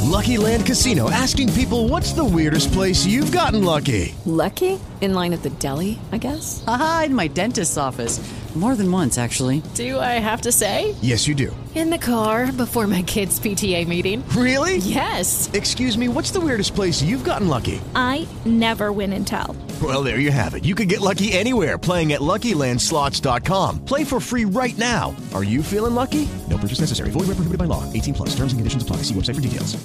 Lucky Land Casino, asking people, what's the weirdest place you've gotten lucky? Lucky? In line at the deli, I guess? Aha, in my dentist's office. More than once, actually. Do I have to say? Yes, you do. In the car before my kids' PTA meeting. Really? Yes. Excuse me, what's the weirdest place you've gotten lucky? I never win and tell. Well, there you have it. You can get lucky anywhere, playing at LuckyLandSlots.com. Play for free right now. Are you feeling lucky? No purchase necessary. Void where prohibited by law. 18 plus. Terms and conditions apply. See website for details.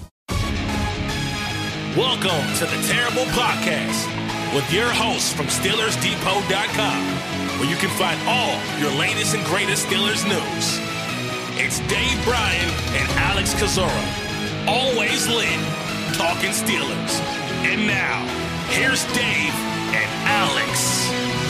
Welcome to the Terrible Podcast with your hosts from SteelersDepot.com, where you can find all your latest and greatest Steelers news. It's Dave Bryan and Alex Kozora, always lit, talking Steelers. And now, here's Dave and Alex.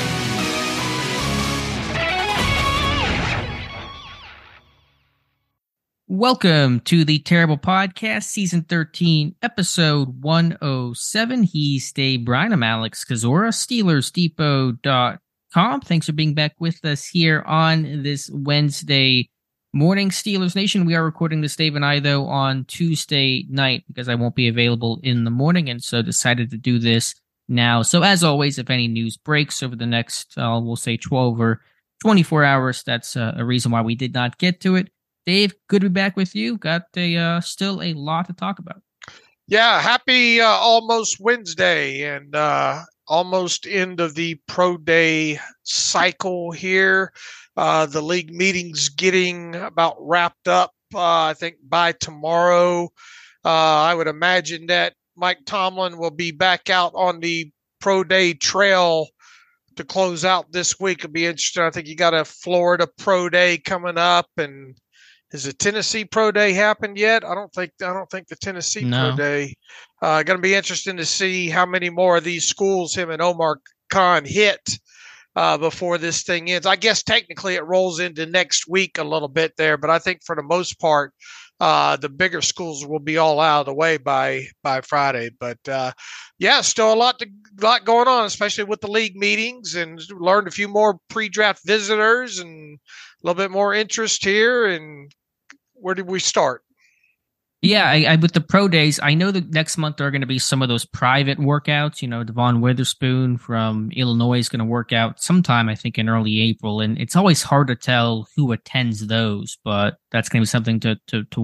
Welcome to the Terrible Podcast, Season 13, Episode 107. He's Dave Bryan. I'm Alex Kozora, SteelersDepot.com. Thanks for being back with us here on this Wednesday morning. Steelers Nation, we are recording this, Dave and I, though, on Tuesday night because I won't be available in the morning, and so decided to do this now. So as always, if any news breaks over the next, we'll say 12 or 24 hours, that's a reason why we did not get to it. Dave, good to be back with you. Got still a lot to talk about. Yeah, happy almost Wednesday and almost end of the pro day cycle here. The league meeting's getting about wrapped up, I think, by tomorrow. I would imagine that Mike Tomlin will be back out on the pro day trail to close out this week. It'll be interesting. I think you got a Florida pro day coming up, and has the Tennessee Pro Day happened yet? I don't think the Tennessee Pro Day. Going to be interesting to see how many more of these schools him and Omar Khan hit before this thing ends. I guess technically it rolls into next week a little bit there, but I think for the most part, the bigger schools will be all out of the way by Friday. But yeah, still a lot going on, especially with the league meetings, and learned a few more pre-draft visitors and a little bit more interest here. And where did we start? Yeah, I with the pro days, I know that next month there are going to be some of those private workouts. You know, Devon Witherspoon from Illinois is going to work out sometime, I think, in early April. And it's always hard to tell who attends those, but that's going to be something to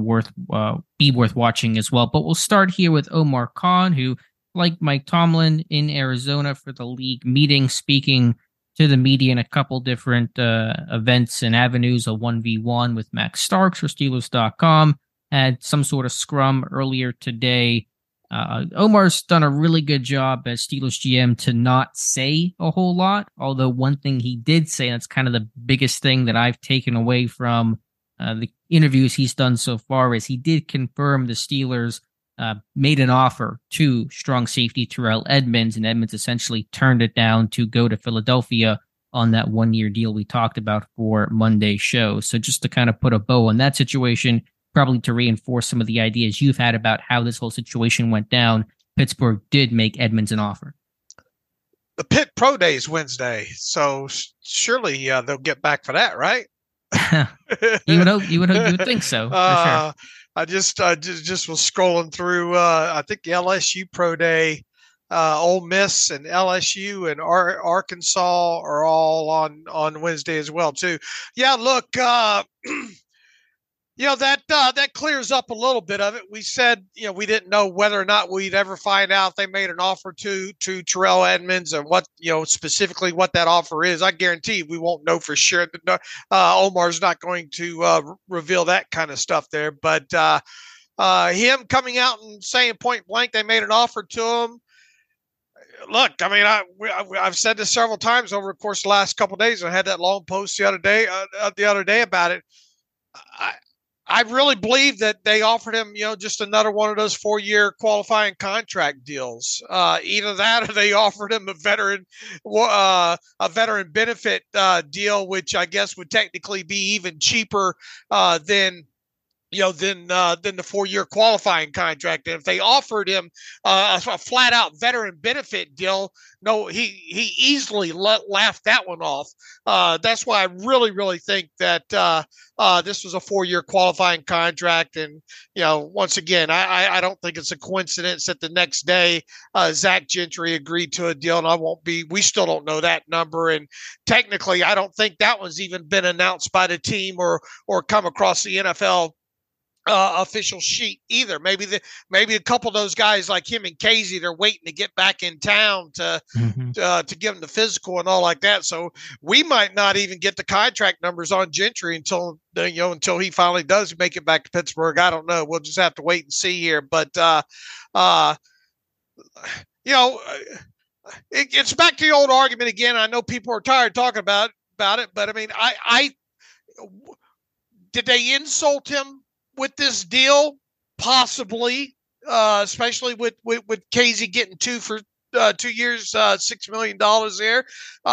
be worth watching as well. But we'll start here with Omar Khan, who, like Mike Tomlin, in Arizona for the league meeting, speaking to the media in a couple different events and avenues, a 1v1 with Max Starks for Steelers.com, had some sort of scrum earlier today. Omar's done a really good job as Steelers GM to not say a whole lot, although one thing he did say, and that's kind of the biggest thing that I've taken away from the interviews he's done so far, is he did confirm the Steelers made an offer to strong safety Terrell Edmunds, and Edmunds essentially turned it down to go to Philadelphia on that one-year deal we talked about for Monday's show. So just to kind of put a bow on that situation, probably to reinforce some of the ideas you've had about how this whole situation went down, Pittsburgh did make Edmunds an offer. The Pitt Pro Day is Wednesday, so surely they'll get back for that, right? you would think so. For sure. I just was scrolling through. I think the LSU Pro Day, Ole Miss and LSU and Arkansas are all on Wednesday as well too. Yeah, look, that clears up a little bit of it. We said, we didn't know whether or not we'd ever find out if they made an offer to Terrell Edmunds and what, specifically what that offer is. I guarantee we won't know for sure. Omar's not going to reveal that kind of stuff there, but him coming out and saying point blank they made an offer to him. Look, I mean, I've said this several times over the course of the last couple of days. I had that long post the other day about it. I really believe that they offered him, just another one of those 4-year qualifying contract deals. Either that, or they offered him a veteran benefit deal, which I guess would technically be even cheaper than than the 4-year qualifying contract. And if they offered him a flat out veteran benefit deal, no, he easily laughed that one off. That's why I really, really think that this was a 4-year qualifying contract. And, once again, I don't think it's a coincidence that the next day Zach Gentry agreed to a deal, and we still don't know that number. And technically, I don't think that one's even been announced by the team or come across the NFL official sheet either. Maybe a couple of those guys like him and Casey, they're waiting to get back in town to give them the physical and all like that. So we might not even get the contract numbers on Gentry until he finally does make it back to Pittsburgh. I don't know. We'll just have to wait and see here. But it's back to the old argument again. I know people are tired of talking about it, but I mean, I did they insult him with this deal? Possibly, especially with Casey getting 2 years, $6 million there.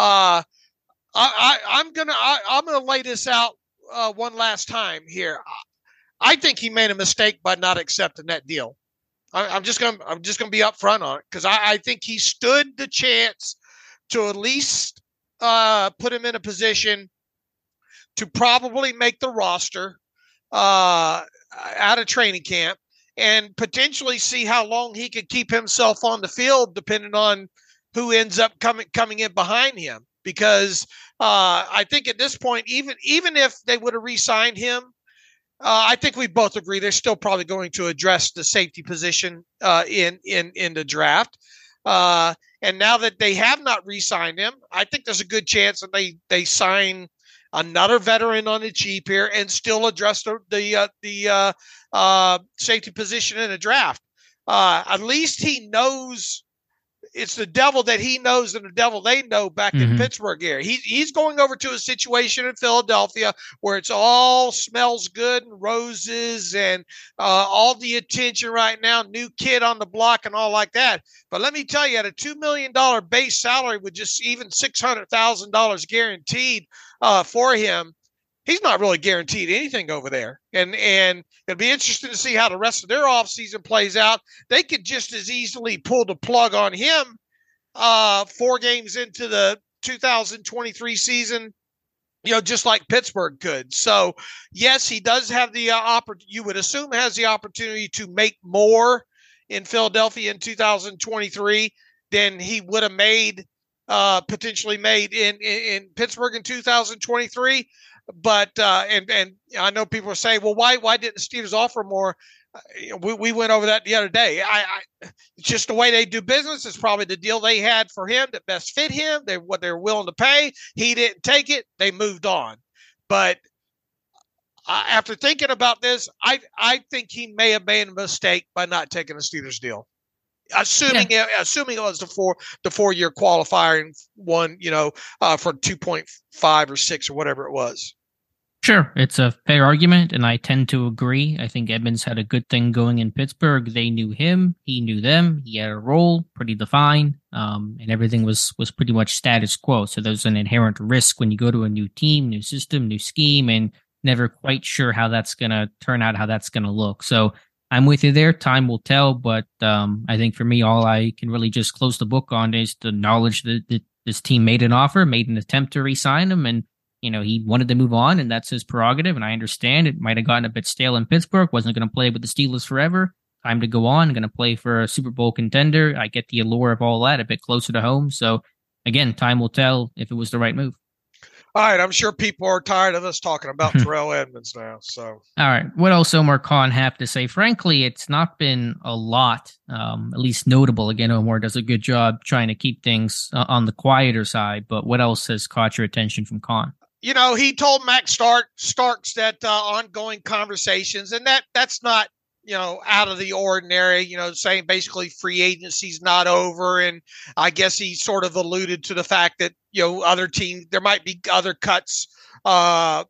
I'm gonna lay this out one last time here. I think he made a mistake by not accepting that deal. I'm just gonna be upfront on it, because I think he stood the chance to at least put him in a position to probably make the roster out of training camp, and potentially see how long he could keep himself on the field, depending on who ends up coming in behind him. Because I think at this point, even if they would have re-signed him, I think we both agree they're still probably going to address the safety position in the draft. And now that they have not re-signed him, I think there's a good chance that they sign another veteran on the cheap here and still address the safety position in the draft. At least he knows it's the devil that he knows and the devil they know back in Pittsburgh here. He's going over to a situation in Philadelphia where it's all smells good and roses and all the attention right now, new kid on the block and all like that. But let me tell you, at a $2 million base salary with just even $600,000 guaranteed for him, he's not really guaranteed anything over there. And it'll be interesting to see how the rest of their offseason plays out. They could just as easily pull the plug on him 4 games into the 2023 season, just like Pittsburgh could. So, yes, he does have the you would assume has the opportunity to make more in Philadelphia in 2023 than he would have made potentially made in Pittsburgh in 2023. But and I know people are saying, well, why didn't the Steelers offer more? We went over that the other day. It's just the way they do business. It's probably the deal they had for him that best fit him. What they're willing to pay. He didn't take it. They moved on. But after thinking about this, I think he may have made a mistake by not taking the Steelers deal. Assuming it was the 4-year qualifier and one, for 2.5 or 6 or whatever it was. Sure, it's a fair argument, and I tend to agree. I think Edmonds had a good thing going in Pittsburgh. They knew him, he knew them. He had a role, pretty defined, and everything was pretty much status quo. So there's an inherent risk when you go to a new team, new system, new scheme, and never quite sure how that's going to turn out, how that's going to look. So I'm with you there. Time will tell, but I think for me, all I can really just close the book on is the knowledge that this team made an offer, made an attempt to re-sign him, and he wanted to move on, and that's his prerogative. And I understand it might have gotten a bit stale in Pittsburgh. Wasn't going to play with the Steelers forever. Time to go on. Going to play for a Super Bowl contender. I get the allure of all that a bit closer to home. So again, time will tell if it was the right move. All right, I'm sure people are tired of us talking about Terrell Edmonds now. So, all right, what else Omar Khan have to say? Frankly, it's not been a lot, at least notable. Again, Omar does a good job trying to keep things on the quieter side. But what else has caught your attention from Khan? He told Max Starks that ongoing conversations, and that's not out of the ordinary. Saying basically free agency's not over, and I guess he sort of alluded to the fact that other teams, there might be other cuts of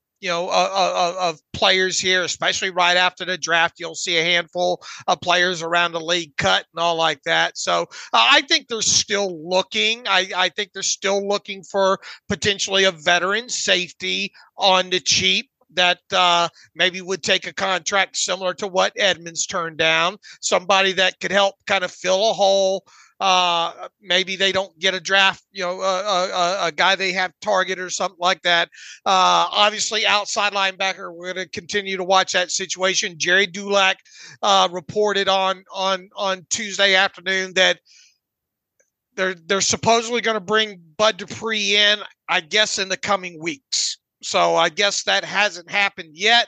players here, especially right after the draft. You'll see a handful of players around the league cut and all like that. So I think they're still looking. I think they're still looking for potentially a veteran safety on the cheap. that maybe would take a contract similar to what Edmonds turned down, somebody that could help kind of fill a hole. Maybe they don't get a draft, a guy they have target or something like that. Obviously, outside linebacker, we're going to continue to watch that situation. Jerry Dulac reported on Tuesday afternoon that they're supposedly going to bring Bud Dupree in, I guess, in the coming weeks. So I guess that hasn't happened yet.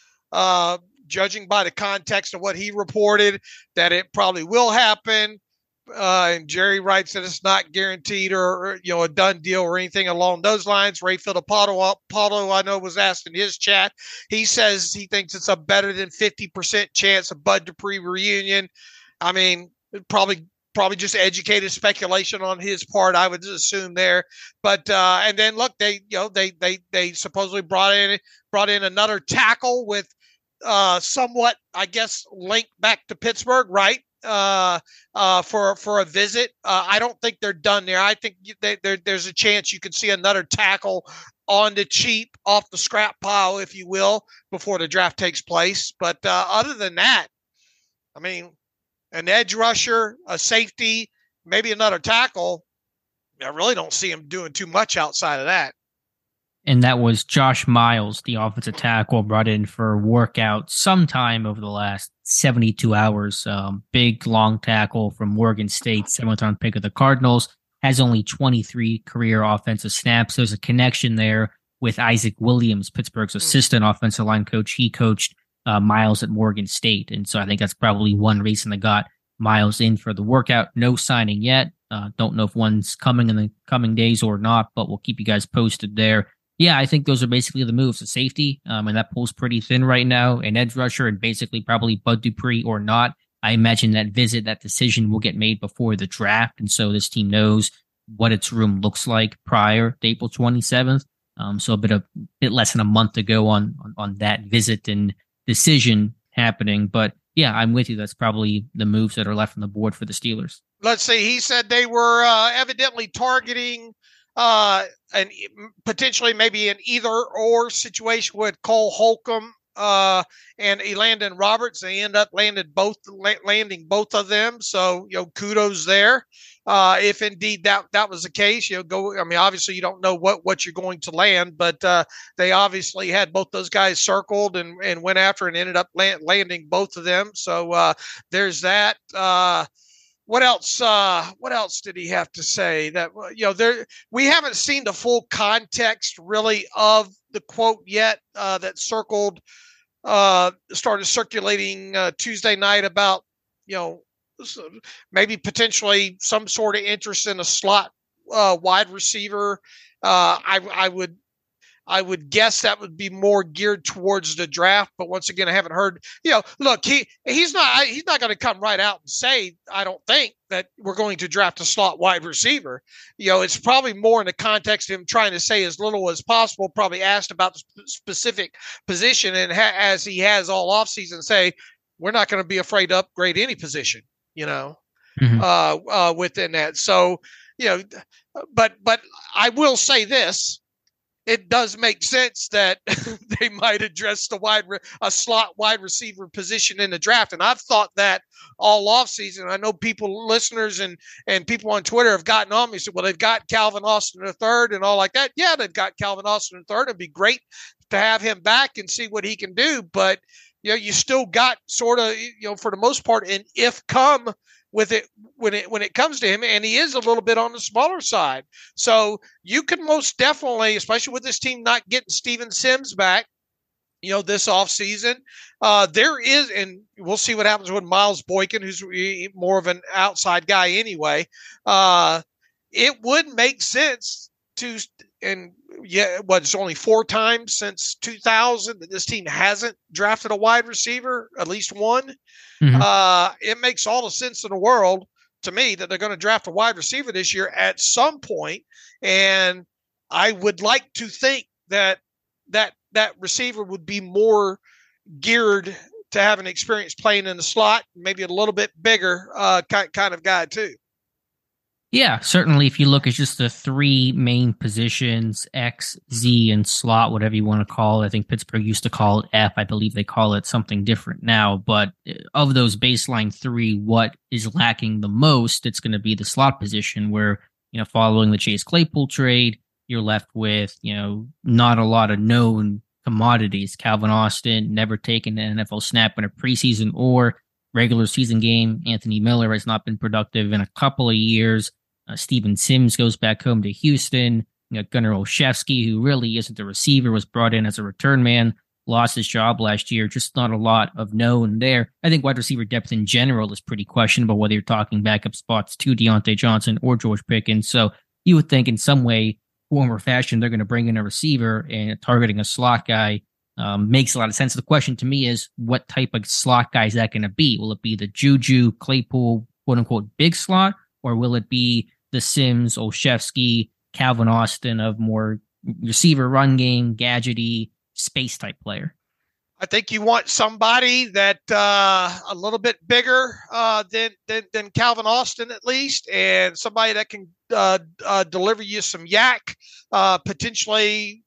Judging by the context of what he reported, that it probably will happen. And Jerry writes that it's not guaranteed or a done deal or anything along those lines. Ray Filippo, I know, was asked in his chat. He says he thinks it's a better than 50% chance of Bud Dupree reunion. I mean, probably just educated speculation on his part, I would assume there. But and then look, they supposedly brought in another tackle with somewhat, I guess, linked back to Pittsburgh, right? For a visit. I don't think they're done there. I think there's a chance you could see another tackle on the cheap, off the scrap pile, if you will, before the draft takes place. But other than that, I mean, an edge rusher, a safety, maybe another tackle. I really don't see him doing too much outside of that. And that was Josh Miles, the offensive tackle, brought in for a workout sometime over the last 72 hours. Big, long tackle from Morgan State, 7th-round pick of the Cardinals, has only 23 career offensive snaps. There's a connection there with Isaac Williams, Pittsburgh's assistant offensive line coach. He coached Miles at Morgan State. And so I think that's probably one reason they got Miles in for the workout. No signing yet. Don't know if one's coming in the coming days or not, but we'll keep you guys posted there. Yeah, I think those are basically the moves. A safety, and that pool's pretty thin right now. An edge rusher, and basically probably Bud Dupree or not. I imagine that decision will get made before the draft, and so this team knows what its room looks like prior to April 27th. So a bit less than a month to go on that visit and decision happening. But yeah, I'm with you. That's probably the moves that are left on the board for the Steelers. Let's see. He said they were evidently targeting and potentially maybe an either or situation with Cole Holcomb and Elandon Roberts. They end up landing both of them. So, kudos there. If indeed that was the case, obviously you don't know what you're going to land, but they obviously had both those guys circled and went after and ended up landing both of them. So there's that. What else? What else did he have to say? That we haven't seen the full context really of the quote yet that started circulating Tuesday night about maybe potentially some sort of interest in a slot wide receiver. I would guess that would be more geared towards the draft, but once again, I haven't heard. Look, he's not going to come right out and say, I don't think, that we're going to draft a slot wide receiver. It's probably more in the context of him trying to say as little as possible. Probably asked about the specific position, and as he has all offseason, say we're not going to be afraid to upgrade any position. Within that. So but I will say this. It does make sense that they might address a slot wide receiver position in the draft. And I've thought that all offseason. I know listeners and people on Twitter have gotten on me and said, well, they've got Calvin Austin III and all like that. Yeah, they've got Calvin Austin III. It'd be great to have him back and see what he can do. But, you still got sort of, for the most part, an if come with it when it comes to him, and he is a little bit on the smaller side. So you can most definitely, especially with this team not getting Steven Sims back, this offseason, there is, and we'll see what happens with Miles Boykin, who's more of an outside guy anyway. It would make sense to, and it's only 4 times since 2000 that this team hasn't drafted a wide receiver, at least one. Mm-hmm. It makes all the sense in the world to me that they're going to draft a wide receiver this year at some point. And I would like to think that receiver would be more geared to have an experience playing in the slot, maybe a little bit bigger kind of guy too. Yeah, certainly. If you look at just the three main positions, X, Z, and slot, whatever you want to call it. I think Pittsburgh used to call it F. I believe they call it something different now. But of those baseline three, what is lacking the most? It's going to be the slot position where, following the Chase Claypool trade, you're left with, not a lot of known commodities. Calvin Austin never taken an NFL snap in a preseason or regular season game. Anthony Miller has not been productive in a couple of years. Steven Sims goes back home to Houston. Gunnar Olszewski, who really isn't a receiver, was brought in as a return man, lost his job last year. Just not a lot of known there. I think wide receiver depth in general is pretty questionable, whether you're talking backup spots to Deontay Johnson or George Pickens. So you would think in some way, form or fashion, they're going to bring in a receiver, and targeting a slot guy makes a lot of sense. The question to me is, what type of slot guy is that going to be? Will it be the Juju Claypool, quote unquote, big slot, or will it be the Sims, Olszewski, Calvin Austin of more receiver run game, gadgety, space type player? I think you want somebody that a little bit bigger than Calvin Austin, at least, and somebody that can deliver you some yak, potentially,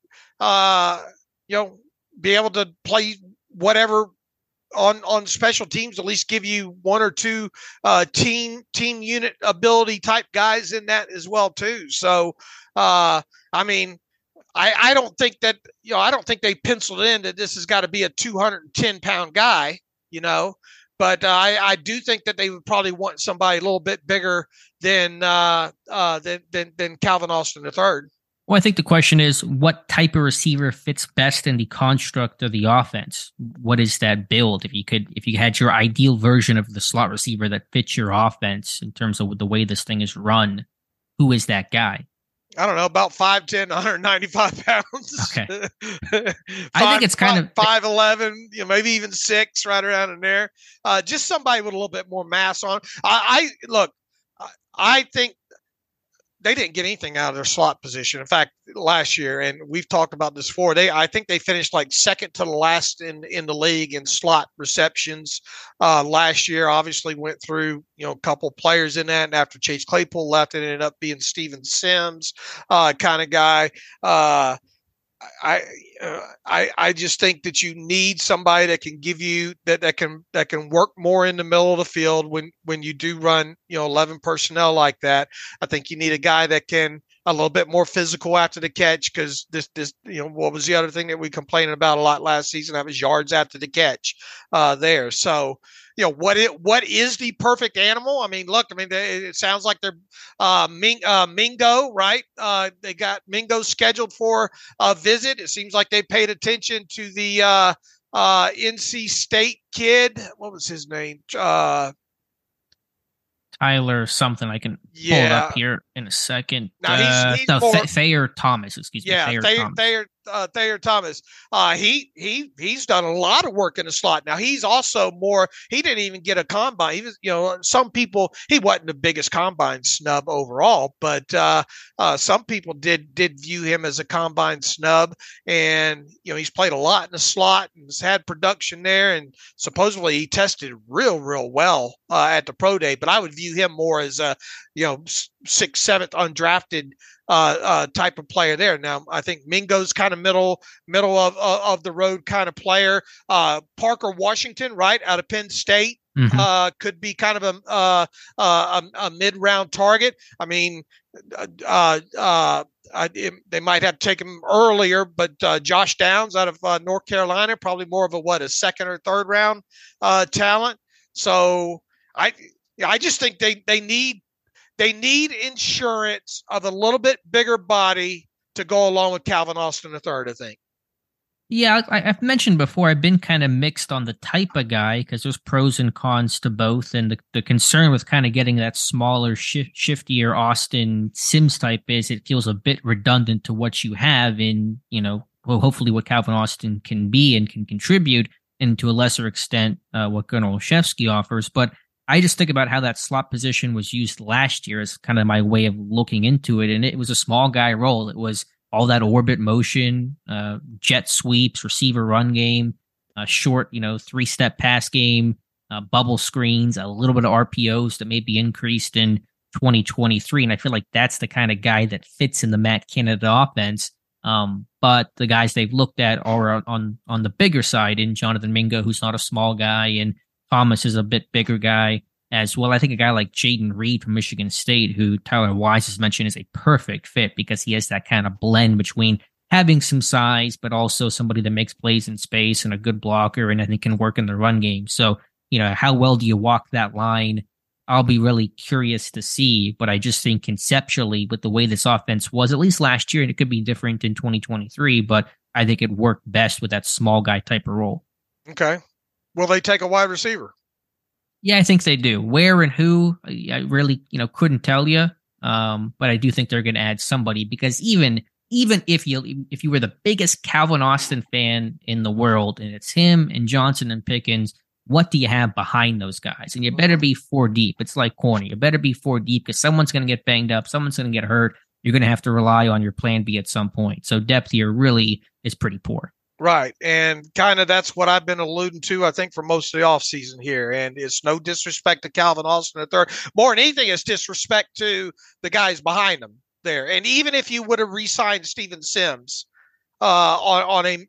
be able to play whatever on special teams, at least give you one or two team unit ability type guys in that as well too. So, I don't think that, I don't think they penciled in that this has got to be a 210-pound guy, but I do think that they would probably want somebody a little bit bigger than Calvin Austin III. Well, I think the question is, what type of receiver fits best in the construct of the offense? What is that build? If you had your ideal version of the slot receiver that fits your offense in terms of the way this thing is run, who is that guy? I don't know, about 5'10", 195 pounds. Okay. I think it's kind of 5'11", maybe even 6, right around in there. Just somebody with a little bit more mass on. I think they didn't get anything out of their slot position. In fact, last year, and we've talked about this before, I think they finished like second to the last in the league in slot receptions last year. Obviously went through, a couple players in that. And after Chase Claypool left, it ended up being Steven Sims kind of guy. I just think that you need somebody that can give you that can work more in the middle of the field when you do run 11 personnel like that. I think you need a guy that can a little bit more physical after the catch, because this what was the other thing that we complained about a lot last season? That was yards after the catch there. So what is the perfect animal? It sounds like they're Mingo, right? They got Mingo scheduled for a visit. It seems like they paid attention to the NC State kid. What was his name? Tyler something. I can pull it up here in a second. He's more, Thayer Thomas. Excuse me. Yeah, Thayer Thomas. He's done a lot of work in the slot. Now he's also more. He didn't even get a combine. He was, some people. He wasn't the biggest combine snub overall, but some people did view him as a combine snub. And he's played a lot in the slot and has had production there. And supposedly he tested real well at the pro day. But I would view him more as a 6th, 7th undrafted type of player there. Now, I think Mingo's kind of middle of the road kind of player. Parker Washington, right, out of Penn State, could be kind of a mid-round target. I mean, they might have taken him earlier, but Josh Downs out of North Carolina, probably more of a 2nd or 3rd round talent. So I just think they need insurance of a little bit bigger body to go along with Calvin Austin III, I think. Yeah, I've mentioned before, I've been kind of mixed on the type of guy because there's pros and cons to both. And the concern with kind of getting that smaller, shiftier Austin Sims type is it feels a bit redundant to what you have in, hopefully what Calvin Austin can be and can contribute, and to a lesser extent, what Gunnar Olszewski offers. But I just think about how that slot position was used last year as kind of my way of looking into it. And it was a small guy role. It was all that orbit motion, jet sweeps, receiver run game, short, 3-step pass game, bubble screens, a little bit of RPOs that may be increased in 2023. And I feel like that's the kind of guy that fits in the Matt Canada offense. But the guys they've looked at are on the bigger side in Jonathan Mingo, who's not a small guy, and Thomas is a bit bigger guy as well. I think a guy like Jaden Reed from Michigan State, who Tyler Wise has mentioned, is a perfect fit because he has that kind of blend between having some size, but also somebody that makes plays in space and a good blocker, and I think can work in the run game. So, how well do you walk that line? I'll be really curious to see, but I just think conceptually with the way this offense was, at least last year, and it could be different in 2023, but I think it worked best with that small guy type of role. Okay. Will they take a wide receiver? Yeah, I think they do. Where and who, I really, couldn't tell you. But I do think they're going to add somebody, because even if you were the biggest Calvin Austin fan in the world, and it's him and Johnson and Pickens, what do you have behind those guys? And you better be 4 deep. It's like corny. You better be 4 deep because someone's going to get banged up. Someone's going to get hurt. You're going to have to rely on your plan B at some point. So depth here really is pretty poor. Right. And kind of that's what I've been alluding to, I think, for most of the offseason here. And it's no disrespect to Calvin Austin III. More than anything, it's disrespect to the guys behind him there. And even if you would have re-signed Steven Sims on a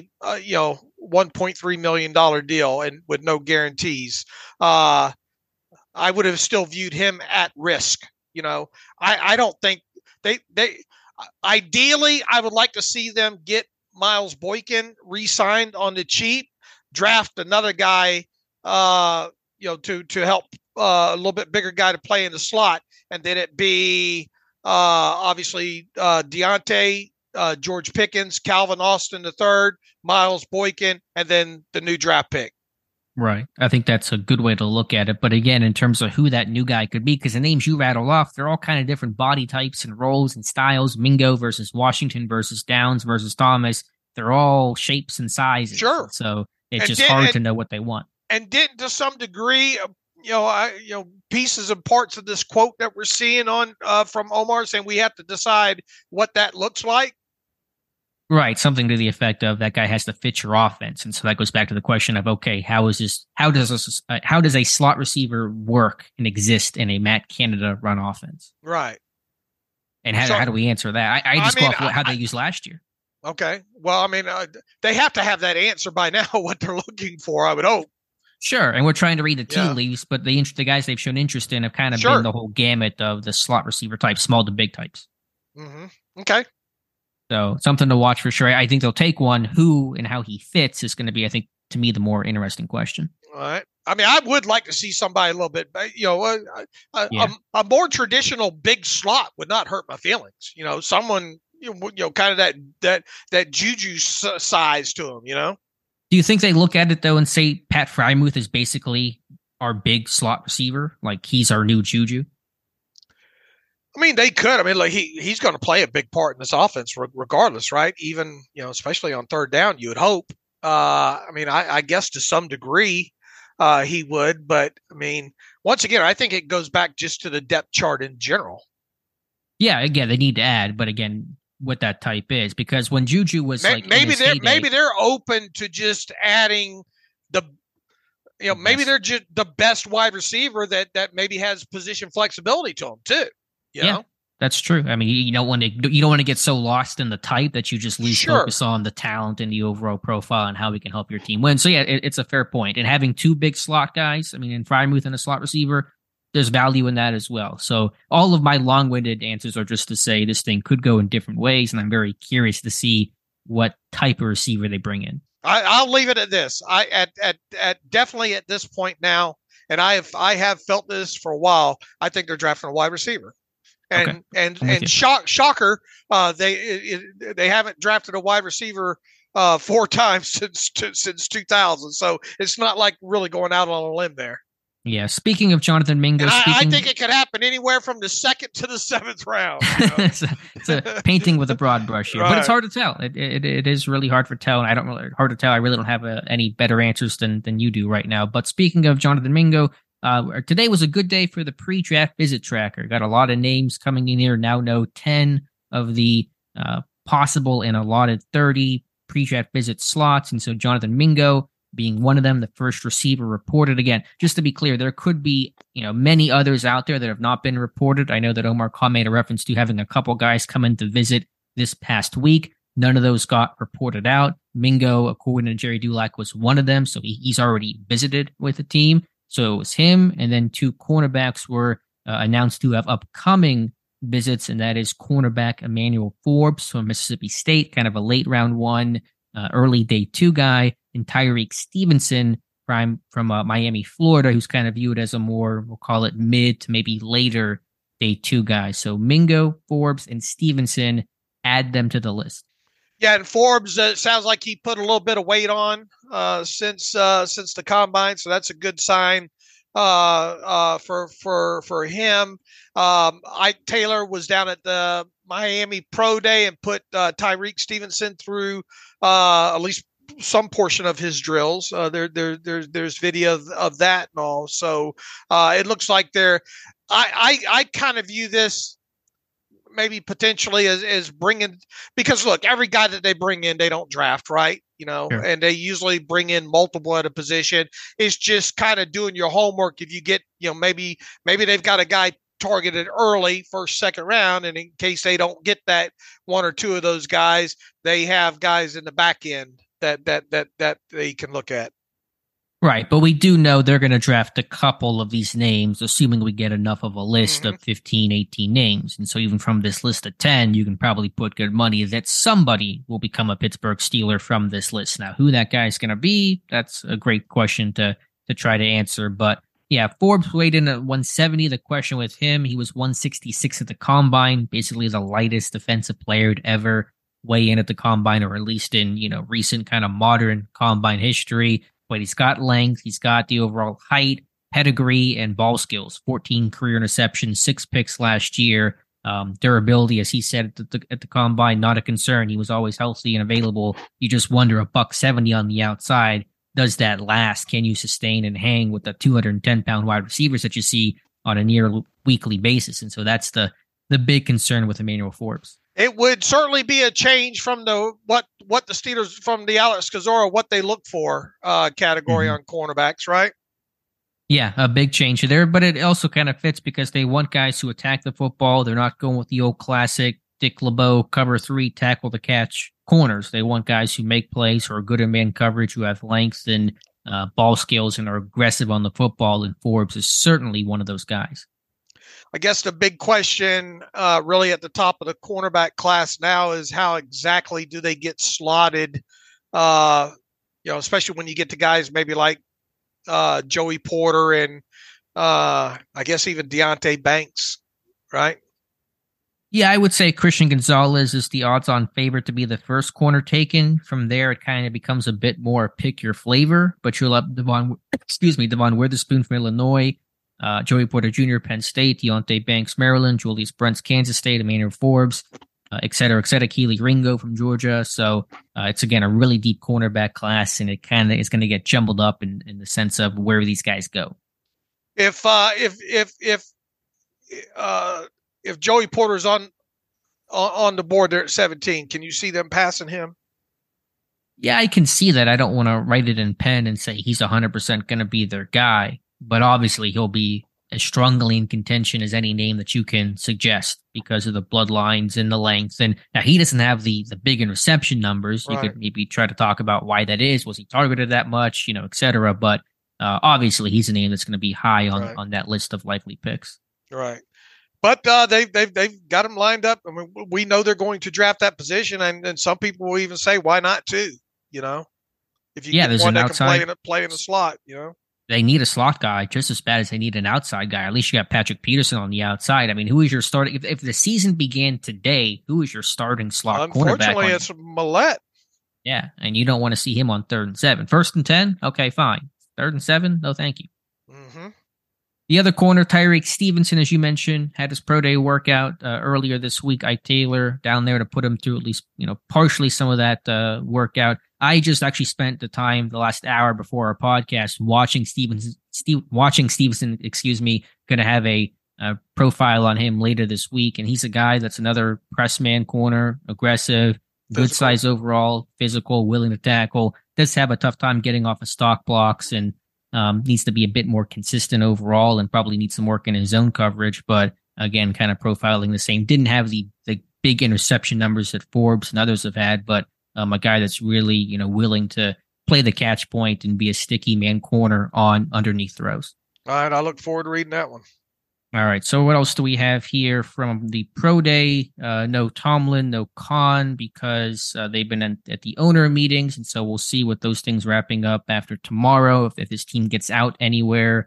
$1.3 million deal and with no guarantees, I would have still viewed him at risk. I don't think they ideally, I would like to see them get Miles Boykin re-signed on the cheap, draft another guy, to help a little bit bigger guy to play in the slot, and then it be obviously Deontay, George Pickens, Calvin Austin III, Miles Boykin, and then the new draft pick. Right. I think that's a good way to look at it. But again, in terms of who that new guy could be, because the names you rattle off, they're all kind of different body types and roles and styles. Mingo versus Washington versus Downs versus Thomas. They're all shapes and sizes. Sure. So it's just hard to know what they want. And didn't, to some degree, pieces and parts of this quote that we're seeing on from Omar saying we have to decide what that looks like. Right, something to the effect of that guy has to fit your offense, and so that goes back to the question of, okay, how does a slot receiver work and exist in a Matt Canada run offense? Right. And how do we answer that? I just go off how they used last year. Okay, well, they have to have that answer by now. What they're looking for, I would hope. Sure, and we're trying to read the tea leaves, but the guys they've shown interest in have kind of been the whole gamut of the slot receiver types, small to big types. Mm-hmm. Okay. So something to watch for sure. I think they'll take one. Who and how he fits is going to be, I think, to me, the more interesting question. All right. I would like to see somebody a little bit, a more traditional big slot would not hurt my feelings. Someone, kind of that Juju size to him, Do you think they look at it, though, and say Pat Freiermuth is basically our big slot receiver? Like he's our new Juju? They could. He's going to play a big part in this offense regardless, right? Even, especially on third down, you would hope. I guess to some degree he would. But, once again, I think it goes back just to the depth chart in general. Yeah, again, they need to add. But, again, what that type is. Because when Juju was maybe they're open to just adding maybe they're just the best wide receiver that maybe has position flexibility to them too. Yeah, that's true. You don't want to get so lost in the type that you just lose focus on the talent and the overall profile and how we can help your team win. So yeah, it's a fair point. And having 2 big slot guys, in Freiermuth and a slot receiver, there's value in that as well. So all of my long-winded answers are just to say this thing could go in different ways, and I'm very curious to see what type of receiver they bring in. I'll leave it at this. At definitely at this point now, and I have felt this for a while. I think they're drafting a wide receiver. And shocker, they haven't drafted a wide receiver 4 times since 2000. So it's not like really going out on a limb there. Yeah. Speaking of Jonathan Mingo, I think it could happen anywhere from the 2nd to the 7th round. It's a painting with a broad brush here, but it's hard to tell. It is really hard to tell. And hard to tell. I really don't have any better answers than you do right now. But speaking of Jonathan Mingo, today was a good day for the pre-draft visit tracker. Got a lot of names coming in here. Now know 10 of the possible and allotted 30 pre-draft visit slots. And so Jonathan Mingo being one of them, the first receiver reported. Again, just to be clear, there could be, many others out there that have not been reported. I know that Omar Khan made a reference to having a couple guys come in to visit this past week. None of those got reported out. Mingo, according to Jerry Dulac, was one of them, so he's already visited with the team. So it was him, and then 2 cornerbacks were announced to have upcoming visits, and that is cornerback Emmanuel Forbes from Mississippi State, kind of a late round 1, early day 2 guy, and Tyreek Stevenson from Miami, Florida, who's kind of viewed as a more, we'll call it mid to maybe later day 2 guy. So Mingo, Forbes, and Stevenson, add them to the list. Yeah, and Forbes sounds like he put a little bit of weight on since the combine, so that's a good sign for him. Ike Taylor was down at the Miami Pro Day and put Tyreek Stevenson through at least some portion of his drills. There's video of that and all. So it looks like I kind of view this maybe potentially as bringing, because look, every guy that they bring in, they don't draft, right? Sure. And they usually bring in multiple at a position. It's just kind of doing your homework. If you get, maybe they've got a guy targeted early, first, second round, and in case they don't get that 1 or 2 of those guys, they have guys in the back end that they can look at. Right, but we do know they're going to draft a couple of these names, assuming we get enough of a list of 15, 18 names. And so even from this list of 10, you can probably put good money that somebody will become a Pittsburgh Steeler from this list. Now, who that guy is going to be, that's a great question to try to answer. But yeah, Forbes weighed in at 170. The question with him, he was 166 at the combine, basically the lightest defensive player to ever weigh in at the combine, or at least in, recent kind of modern combine history. But he's got length, he's got the overall height, pedigree, and ball skills. 14 career interceptions, 6 picks last year. Durability, as he said at the combine, not a concern. He was always healthy and available. You just wonder, $170 on the outside, does that last? Can you sustain and hang with the 210-pound wide receivers that you see on a near weekly basis? And so that's the big concern with Emmanuel Forbes. It would certainly be a change from what the Steelers, from the Alex Kozora, what they look for category on cornerbacks, right? Yeah, a big change there, but it also kind of fits because they want guys who attack the football. They're not going with the old classic Dick LeBeau cover 3, tackle the catch corners. They want guys who make plays, who are good in man coverage, who have length and ball skills and are aggressive on the football, and Forbes is certainly one of those guys. I guess the big question really at the top of the cornerback class now is how exactly do they get slotted, especially when you get to guys maybe like Joey Porter and I guess even Deonte Banks, right? Yeah, I would say Christian Gonzalez is the odds-on favorite to be the first corner taken. From there, it kind of becomes a bit more pick your flavor, but you'll have Devon Witherspoon from Illinois, Joey Porter Jr., Penn State, Deonte Banks, Maryland, Julius Brents, Kansas State, Emmanuel Forbes, et cetera, Keely Ringo from Georgia. So it's, again, a really deep cornerback class, and it kind of is going to get jumbled up in the sense of where these guys go. If Joey Porter's on the board there at 17, can you see them passing him? Yeah, I can see that. I don't want to write it in pen and say he's 100% going to be their guy, but obviously he'll be as strongly in contention as any name that you can suggest because of the bloodlines and the length. And now he doesn't have the big interception numbers. Right. You could maybe try to talk about why that is. Was he targeted that much, et cetera. But obviously he's a name that's going to be high on that list of likely picks. Right. But they've got him lined up. I mean, we know they're going to draft that position, and some people will even say, "Why not two?" If you get one that can play in the slot, they need a slot guy just as bad as they need an outside guy. At least you got Patrick Peterson on the outside. I mean, who is your starting? If the season began today, who is your starting slot cornerback? Unfortunately, it's Millette. Yeah, and you don't want to see him on 3rd and 7. 1st and 10, okay, fine. 3rd and 7, no, thank you. Mm-hmm. The other corner, Tyreek Stevenson, as you mentioned, had his pro day workout earlier this week. Ike Taylor down there to put him through at least, partially some of that workout. I just actually spent the time the last hour before our podcast watching Stevenson. Going to have a profile on him later this week, and he's a guy that's another press man corner, aggressive, good size overall, physical, willing to tackle. does have a tough time getting off of stock blocks and needs to be a bit more consistent overall and probably needs some work in his zone coverage. But again, kind of profiling the same. Didn't have the big interception numbers that Forbes and others have had, but a guy that's really, willing to play the catch point and be a sticky man corner on underneath throws. All right, I look forward to reading that one. All right, so what else do we have here from the Pro Day? No Tomlin, no Khan, because they've been at the owner meetings, and so we'll see what those things wrapping up after tomorrow, if this team gets out anywhere.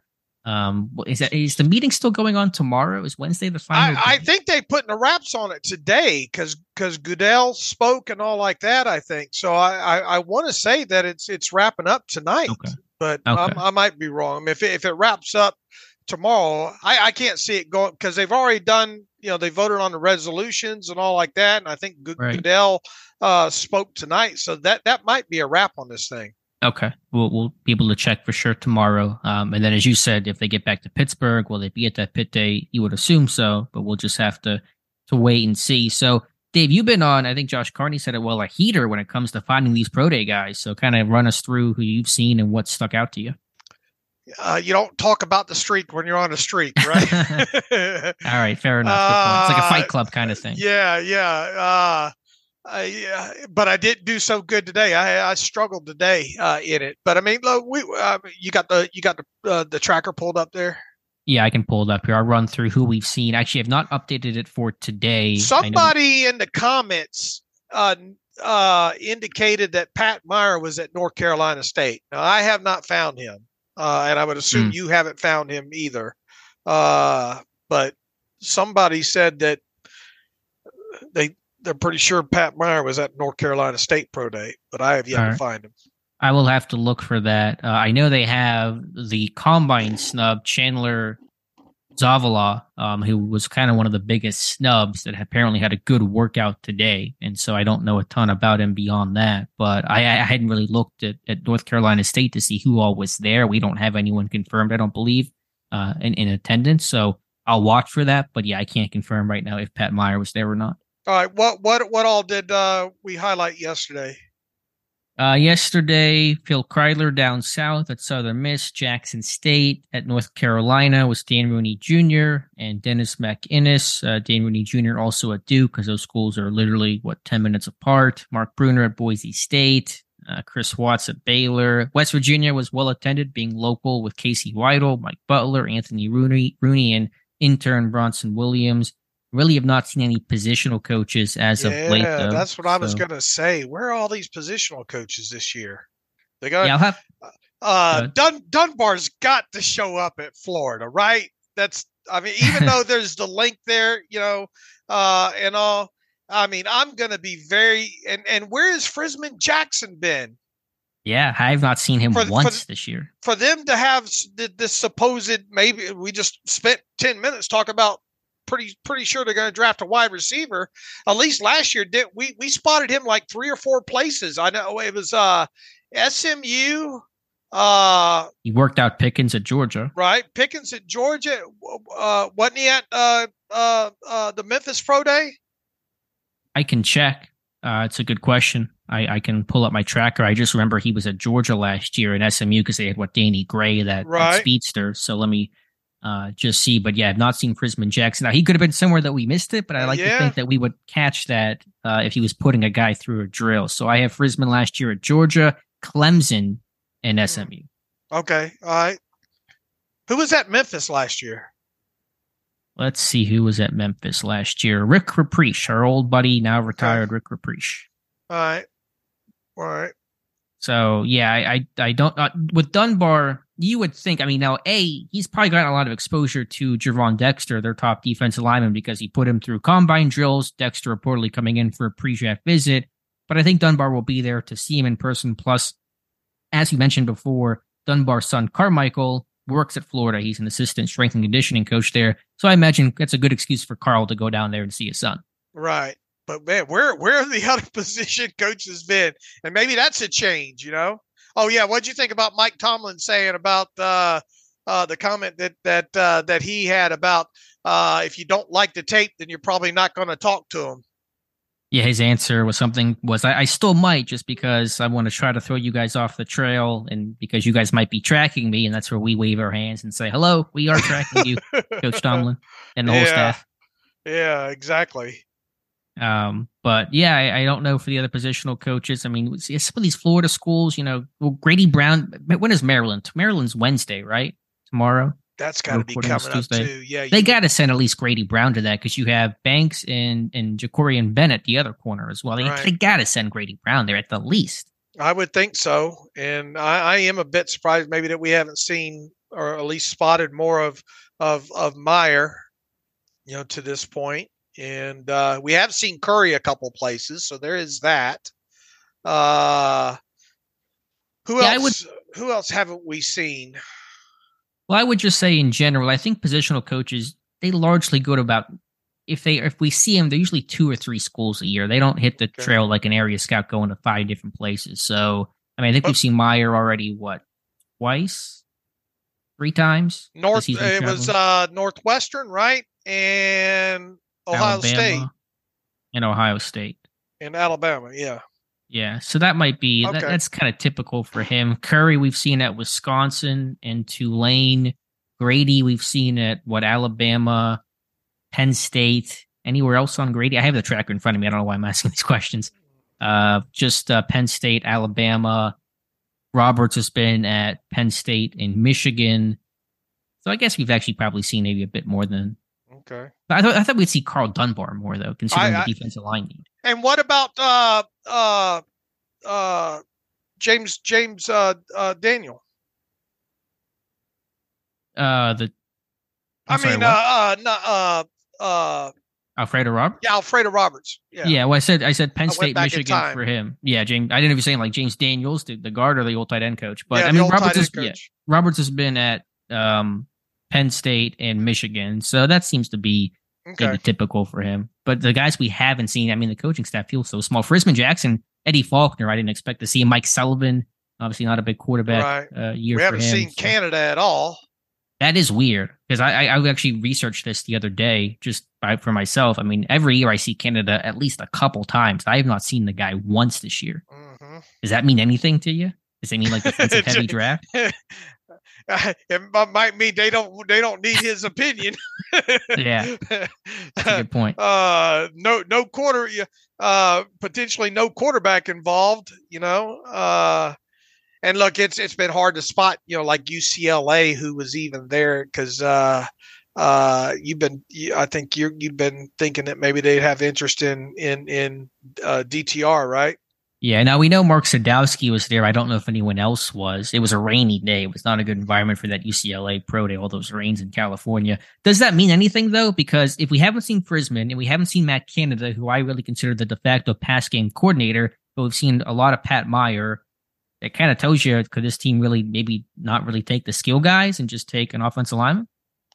Is the meeting still going on tomorrow? Is Wednesday the final? I think they putting the wraps on it today because Goodell spoke and all like that. I think so. I want to say that it's wrapping up tonight, but I might be wrong. I mean, if it wraps up tomorrow, I can't see it going because they've already done. They voted on the resolutions and all like that, and I think Goodell spoke tonight, so that might be a wrap on this thing. Okay, we'll be able to check for sure tomorrow. And then, as you said, if they get back to Pittsburgh, will they be at that pit day? You would assume so, but we'll just have to wait and see. So, Dave, you've been on, I think Josh Carney said it well, a heater when it comes to finding these pro day guys. So, kind of run us through who you've seen and what stuck out to you. You don't talk about the streak when you're on a streak, right? All right, fair enough. It's like a Fight Club kind of thing. Yeah. But I didn't do so good today. I struggled today in it. But I mean, look, you got the tracker pulled up there. Yeah, I can pull it up here. I'll run through who we've seen. Actually, I've not updated it for today. Somebody in the comments indicated that Pat Meyer was at North Carolina State. Now, I have not found him, and I would assume you haven't found him either. But somebody said that they're pretty sure Pat Meyer was at North Carolina State Pro Day, but I have yet to find him. I will have to look for that. I know they have the combine snub, Chandler Zavala, who was kind of one of the biggest snubs that apparently had a good workout today. And so I don't know a ton about him beyond that, but I hadn't really looked at North Carolina State to see who all was there. We don't have anyone confirmed, I don't believe, in attendance. So I'll watch for that. But yeah, I can't confirm right now if Pat Meyer was there or not. All right. What all did we highlight yesterday? Yesterday, Phil Kreidler down south at Southern Miss, Jackson State at North Carolina was Dan Rooney Jr. and Dennis McInnes. Dan Rooney Jr. also at Duke because those schools are literally, 10 minutes apart. Mark Bruner at Boise State, Chris Watts at Baylor. West Virginia was well attended, being local with Casey Weidel, Mike Butler, Anthony Rooney, and intern Bronson Williams. Really have not seen any positional coaches as of late, though. That's what I was going to say. Where are all these positional coaches this year? They got Dunbar's got to show up at Florida, right? Even though there's the link there, and all. I mean, I'm going to be and where has Frisman Jackson been? Yeah, I've not seen him once this year. For them to have this supposed, maybe we just spent 10 minutes talking about. Pretty sure they're going to draft a wide receiver. At least last year, we spotted him like 3 or 4 places. I know it was SMU. He worked out Pickens at Georgia, right? Pickens at Georgia. Wasn't he at the Memphis Pro Day? I can check. It's a good question. I can pull up my tracker. I just remember he was at Georgia last year in SMU because they had Danny Gray, that speedster. So let me. Just see, but yeah, I've not seen Frisman Jackson. Now, he could have been somewhere that we missed it, but I like to think that we would catch that if he was putting a guy through a drill. So I have Frisman last year at Georgia, Clemson, and SMU. Okay, all right. Who was at Memphis last year? Let's see who was at Memphis last year. Rick Rapriche, our old buddy, now retired Rick Rapriche. All right. So yeah, I don't with Dunbar. You would think, now, he's probably gotten a lot of exposure to Javon Dexter, their top defensive lineman, because he put him through combine drills. Dexter reportedly coming in for a pre-draft visit. But I think Dunbar will be there to see him in person. Plus, as you mentioned before, Dunbar's son, Carmichael, works at Florida. He's an assistant strength and conditioning coach there. So I imagine that's a good excuse for Carl to go down there and see his son. Right. But, man, where have the other position coaches been? And maybe that's a change, Oh yeah, what'd you think about Mike Tomlin saying about the comment that he had about if you don't like the tape, then you're probably not going to talk to him? Yeah, his answer was I still might, just because I want to try to throw you guys off the trail, and because you guys might be tracking me, and that's where we wave our hands and say, hello, we are tracking you, Coach Tomlin and the whole staff. Yeah, exactly. But yeah, I don't know for the other positional coaches. I mean, some of these Florida schools, Grady Brown. When is Maryland? Maryland's Wednesday, right? Tomorrow. That's got to be coming up too. Yeah, they got to send at least Grady Brown to that, because you have Banks and Jacorian Bennett, the other corner as well. They got to send Grady Brown there at the least. I would think so, and I am a bit surprised maybe that we haven't seen, or at least spotted, more of Meyer, to this point. And we have seen Curry a couple places, so there is that. Who else haven't we seen? Well, I would just say in general, I think positional coaches, they largely go to about, if we see them, they're usually 2 or 3 schools a year. They don't hit the trail like an area scout going to 5 different places. So, I mean, I think we've seen Meyer already, twice? 3 times? It was Northwestern, right? And Ohio State. And Ohio State. And Alabama, yeah. Yeah, so that might be, that's kind of typical for him. Curry, we've seen at Wisconsin and Tulane. Grady, we've seen at, Alabama, Penn State. Anywhere else on Grady? I have the tracker in front of me. I don't know why I'm asking these questions. Just Penn State, Alabama. Roberts has been at Penn State and Michigan. So I guess we've actually probably seen maybe a bit more than... Okay. But I thought we'd see Carl Dunbar more, though, considering the defensive line need. And what about James Daniel? Alfredo Roberts? Yeah, Alfredo Roberts. Yeah. Well, I said Penn State, Michigan for him. Yeah, James. I didn't know if you were saying like James Daniels, the guard, or the old tight end coach. But I mean, Roberts has been at Penn State and Michigan, so that seems to be maybe typical for him. But the guys we haven't seen, I mean, the coaching staff feels so small. For Isman Jackson, Eddie Faulkner, I didn't expect to see. Mike Sullivan, obviously not a big quarterback year. We haven't seen Canada at all. That is weird, because I actually researched this the other day just for myself. I mean, every year I see Canada at least a couple times. I have not seen the guy once this year. Mm-hmm. Does that mean anything to you? Does it mean like defensive heavy draft? It might mean they don't need his opinion. Yeah, that's a good point. Potentially no quarterback involved. And look, it's been hard to spot. Like UCLA, who was even there, because I think you've been thinking that maybe they'd have interest in DTR, right? Yeah, now we know Mark Sadowski was there. I don't know if anyone else was. It was a rainy day. It was not a good environment for that UCLA pro day, all those rains in California. Does that mean anything, though? Because if we haven't seen Frisman and we haven't seen Matt Canada, who I really consider the de facto pass game coordinator, but we've seen a lot of Pat Meyer, it kind of tells you, could this team really maybe not really take the skill guys and just take an offensive lineman?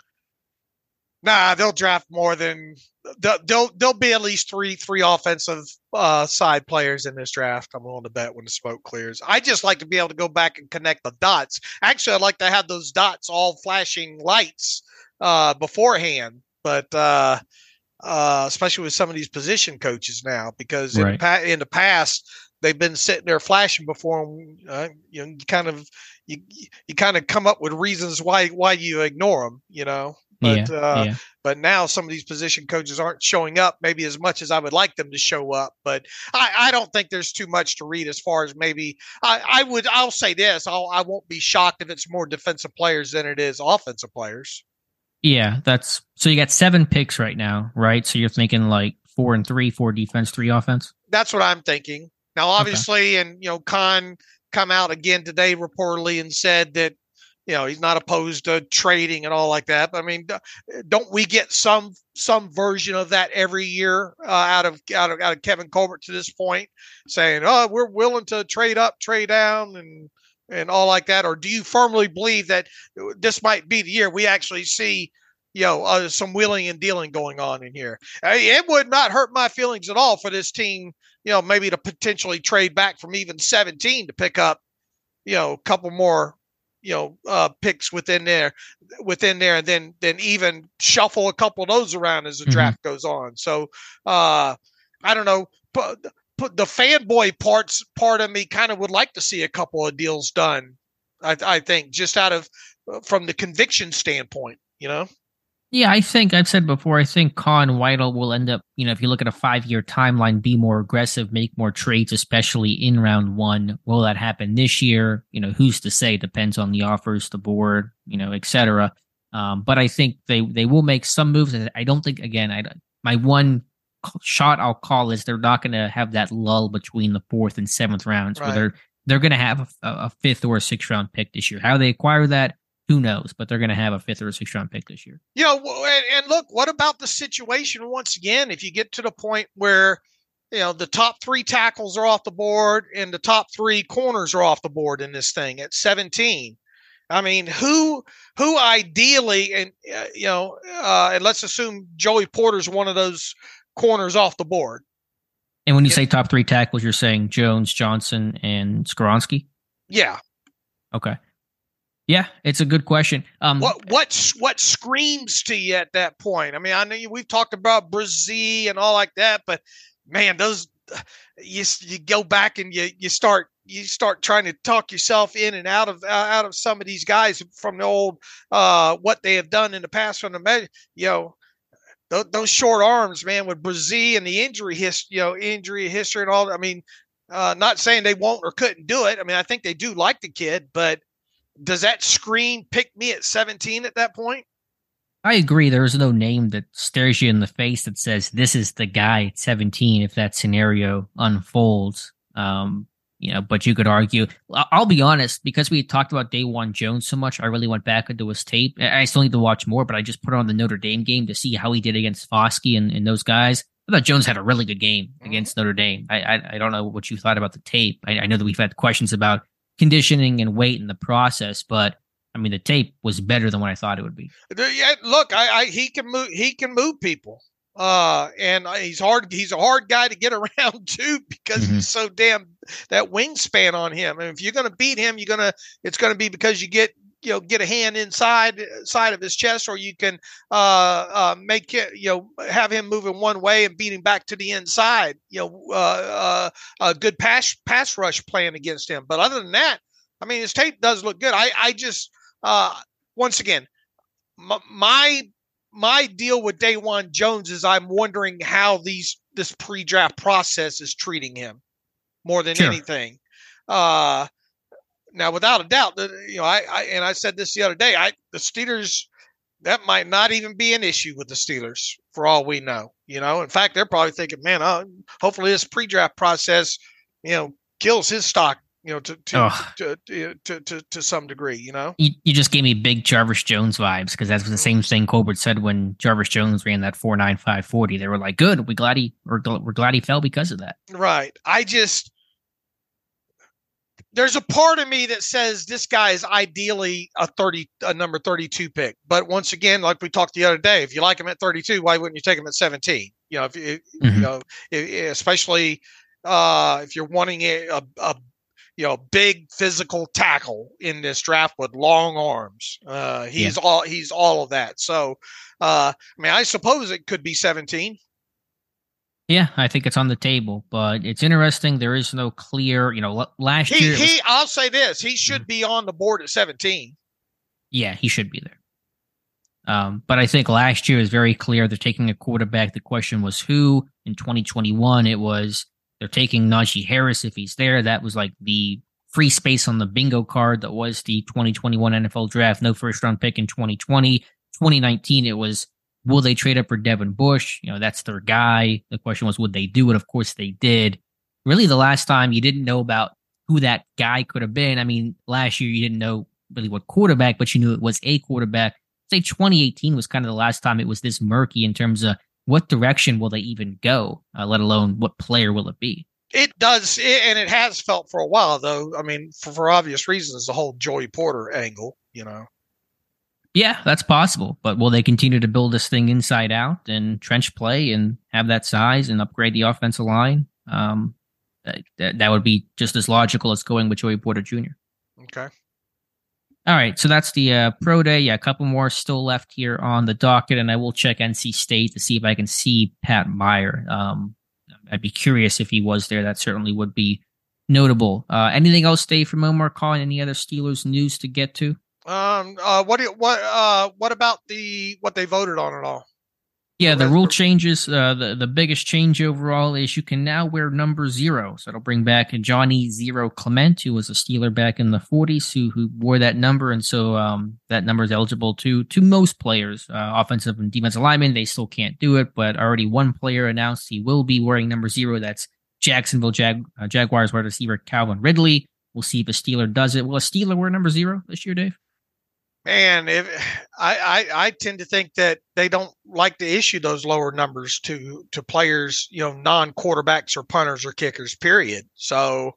Nah, they'll draft more than there'll be at least three offensive side players in this draft. I'm willing to bet when the smoke clears. I just like to be able to go back and connect the dots. Actually, I'd like to have those dots all flashing lights beforehand, but especially with some of these position coaches now, because in the past they've been sitting there flashing before them. You kind of come up with reasons why you ignore them. But now some of these position coaches aren't showing up maybe as much as I would like them to show up. But I don't think there's too much to read as far as maybe I'll say this. I won't be shocked if it's more defensive players than it is offensive players. Yeah, so you got 7 picks right now, right? So you're thinking like 4 and 3, 4 defense, 3 offense. That's what I'm thinking. Now, obviously, and Khan come out again today reportedly and said that he's not opposed to trading and all like that. But I mean, don't we get some version of that every year out of Kevin Colbert to this point, saying, "Oh, we're willing to trade up, trade down, and all like that"? Or do you firmly believe that this might be the year we actually see some wheeling and dealing going on in here? It would not hurt my feelings at all for this team, maybe to potentially trade back from even 17 to pick up, a couple more picks within there, and then even shuffle a couple of those around as the draft goes on. So I don't know. the fanboy part of me kind of would like to see a couple of deals done. I think just from the conviction standpoint, Yeah, I think I've said before, I think Con Weidl will end up, if you look at a 5-year timeline, be more aggressive, make more trades, especially in round one. Will that happen this year? Who's to say? Depends on the offers, the board, et cetera. But I think they will make some moves. I don't think, again, my one shot I'll call is they're not going to have that lull between the 4th and 7th rounds, right, where they're going to have a 5th or a 6th round pick this year. How they acquire that, who knows? But they're going to have a 5th or a 6th round pick this year. And look, what about the situation once again? If you get to the point where, the top 3 tackles are off the board and the top 3 corners are off the board in this thing at 17. I mean, who ideally, and and let's assume Joey Porter's one of those corners off the board. And when you say top 3 tackles, you're saying Jones, Johnson, and Skoronski? Yeah. Okay. Yeah, it's a good question. What screams to you at that point? I mean, I know we've talked about Brazil and all like that, but man, those you go back and you start trying to talk yourself in and out of some of these guys from the old what they have done in the past from the those short arms, man, with Brazil and the injury history and all. I mean, not saying they won't or couldn't do it. I mean, I think they do like the kid, but does that screen pick me at 17 at that point? I agree. There is no name that stares you in the face that says this is the guy at 17 if that scenario unfolds. But you could argue. I'll be honest, because we talked about Dawan Jones so much, I really went back into his tape. I still need to watch more, but I just put on the Notre Dame game to see how he did against Foskey and those guys. I thought Jones had a really good game against Notre Dame. I don't know what you thought about the tape. I know that we've had questions about conditioning and weight in the process, but I mean, the tape was better than what I thought it would be. Yeah, look, he can move. He can move people, and he's hard. He's a hard guy to get around too because he's so damn that wingspan on him. And if you're going to beat him, it's going to be because you get a hand inside of his chest, or you can make it, have him moving one way and beat him back to the inside. A good pass rush playing against him. But other than that, I mean, his tape does look good. I just once again, my deal with Dawan Jones is I'm wondering how this pre-draft process is treating him more than anything. Now, without a doubt, I said this the other day, the Steelers, that might not even be an issue with the Steelers for all we know. In fact, they're probably thinking, man, hopefully this pre-draft process, kills his stock, to some degree, You just gave me big Jarvis Jones vibes, because that's the same thing Colbert said when Jarvis Jones ran that 4.95 40. They were like, good, we're glad he fell because of that. Right. There's a part of me that says this guy is ideally a number 32 pick. But once again, like we talked the other day, if you like him at 32, why wouldn't you take him at 17? Especially if you're wanting a big physical tackle in this draft with long arms. He's all of that. So, I suppose it could be 17. Yeah, I think it's on the table, but it's interesting. There is no clear, last year. I'll say this: he should be on the board at 17. Yeah, he should be there. But I think last year is very clear. They're taking a quarterback. The question was who. In 2021, it was they're taking Najee Harris if he's there. That was like the free space on the bingo card that was the 2021 NFL draft. No first round pick in 2020. 2019, it was, will they trade up for Devin Bush? That's their guy. The question was, would they do it? Of course they did. Really, the last time you didn't know about who that guy could have been. I mean, last year you didn't know really what quarterback, but you knew it was a quarterback. Say 2018 was kind of the last time it was this murky in terms of what direction will they even go, let alone what player will it be. It does, and it has felt for a while, though. I mean, for obvious reasons, the whole Joey Porter angle, Yeah, that's possible. But will they continue to build this thing inside out and trench play and have that size and upgrade the offensive line? That would be just as logical as going with Joey Porter Jr. Okay. All right, so that's the pro day. Yeah, a couple more still left here on the docket, and I will check NC State to see if I can see Pat Meyer. I'd be curious if he was there. That certainly would be notable. Anything else, Dave, from Omar Khan? Any other Steelers news to get to? What about what they voted on at all? Yeah, the rule changes. The biggest change overall is you can now wear number 0. So it'll bring back Johnny Zero Clement, who was a Steeler back in the 40s, who wore that number. And so that number is eligible to most players, offensive and defensive linemen. They still can't do it, but already one player announced he will be wearing number 0. That's Jacksonville Jaguars wide receiver Calvin Ridley. We'll see if a Steeler does it. Will a Steeler wear number 0 this year, Dave? Man, I tend to think that they don't like to issue those lower numbers to players, non-quarterbacks or punters or kickers, period. So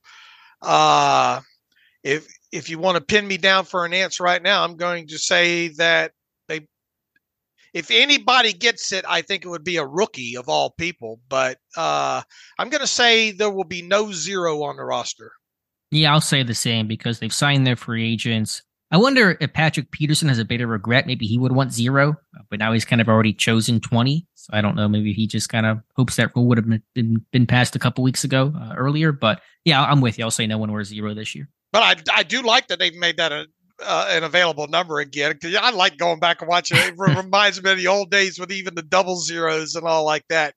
if you want to pin me down for an answer right now, I'm going to say that if anybody gets it, I think it would be a rookie of all people. But I'm going to say there will be no 0 on the roster. Yeah, I'll say the same because they've signed their free agents. I wonder if Patrick Peterson has a bit of regret. Maybe he would want 0, but now he's kind of already chosen 20. So I don't know. Maybe he just kind of hopes that rule would have been passed a couple weeks ago earlier. But yeah, I'm with you. I'll say no one wears 0 this year. But I do like that they've made that an available number again, because I like going back and watching it. It reminds me of the old days with even the double zeros and all like that,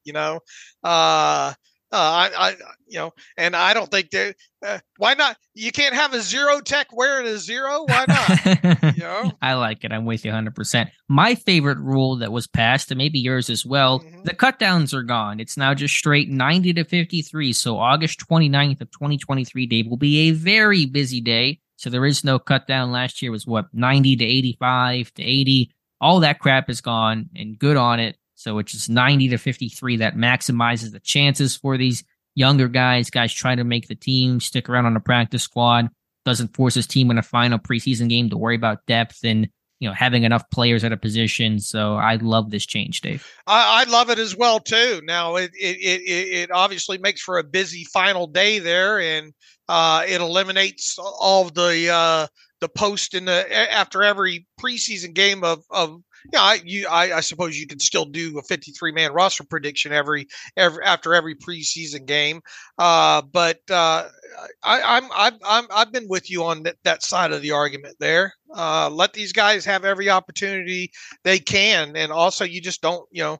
and I don't think that why not? You can't have a 0 tech wearing a 0. Why not? I like it. I'm with you 100%. My favorite rule that was passed, and maybe yours as well, the cutdowns are gone. It's now just straight 90 to 53. So August 29th of 2023, Dave, will be a very busy day. So there is no cut down. Last year was 90 to 85 to 80. All that crap is gone, and good on it. So it's just 90 to 53 that maximizes the chances for these younger guys trying to make the team, stick around on the practice squad, doesn't force his team in a final preseason game to worry about depth and having enough players at a position. So I love this change, Dave. I love it as well too. Now it obviously makes for a busy final day there, and it eliminates all of the post after every preseason game of I suppose you could still do a 53-man roster prediction every after every preseason game, but I've been with you on that side of the argument there. Let these guys have every opportunity they can, and also you just don't you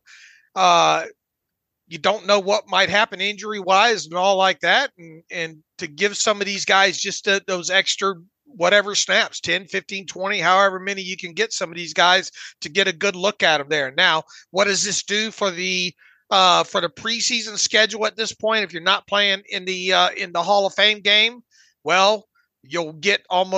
don't know what might happen injury wise and all like that, and to give some of these guys just those extra whatever snaps, 10, 15, 20, however many you can get some of these guys to get a good look at them there. Now, what does this do for the preseason schedule at this point? If you're not playing in the Hall of Fame game, well, you'll get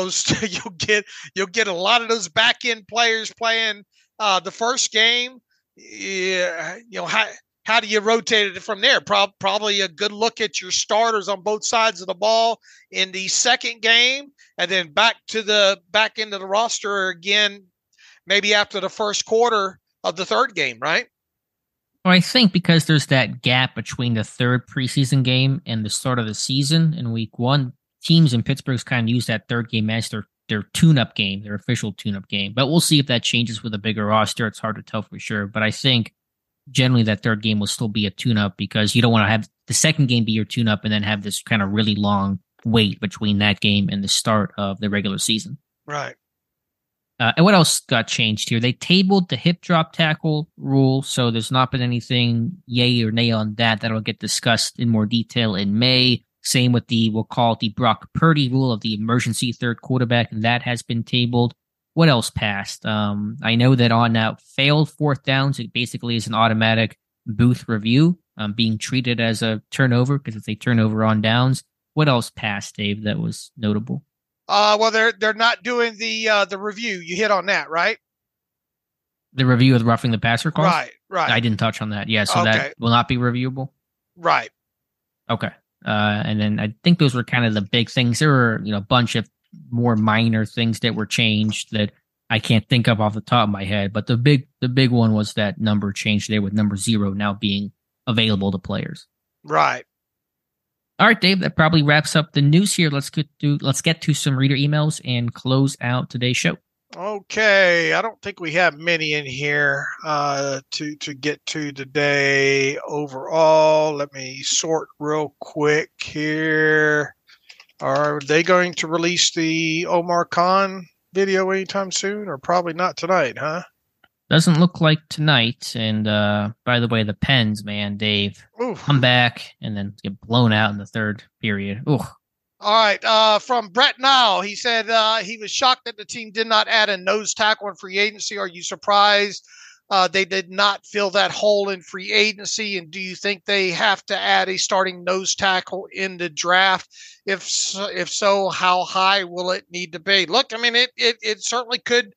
you'll get a lot of those back end players playing the first game. Yeah, how do you rotate it from there? Probably a good look at your starters on both sides of the ball in the second game, and then back into the roster again, maybe after the first quarter of the third game, right? Well, I think because there's that gap between the third preseason game and the start of the season in week 1, teams in Pittsburgh's kind of use that third game as their tune-up game, their official tune-up game. But we'll see if that changes with a bigger roster. It's hard to tell for sure. But I think generally that third game will still be a tune-up because you don't want to have the second game be your tune-up and then have this kind of really long wait between that game and the start of the regular season. Right. And what else got changed here? They tabled the hip drop tackle rule, so there's not been anything yay or nay on that. That'll get discussed in more detail in May. Same with we'll call it the Brock Purdy rule of the emergency third quarterback, and that has been tabled. What else passed? I know that on failed fourth downs, it basically is an automatic booth review, being treated as a turnover because it's a turnover on downs. What else passed, Dave, that was notable? Well, they're not doing the review. You hit on that, right? The review of the roughing the passer call? Right. I didn't touch on that. Yeah, so that will not be reviewable? Right. Okay. And then I think those were kind of the big things. There were, a bunch of more minor things that were changed that I can't think of off the top of my head. But the big one was that number change there with number 0 now being available to players. Right. All right, Dave, that probably wraps up the news here. Let's get to some reader emails and close out today's show. Okay, I don't think we have many in here to get to today. Overall, let me sort real quick here. Are they going to release the Omar Khan video anytime soon, or probably not tonight, huh? Doesn't look like tonight. And by the way, the Pens, man, Dave, Oof. come back and then get blown out in the third period. Ooh. All right. From Brett Nile, he said he was shocked that the team did not add a nose tackle in free agency. Are you surprised they did not fill that hole in free agency? And do you think they have to add a starting nose tackle in the draft? If so, how high will it need to be? Look, I mean, it certainly could.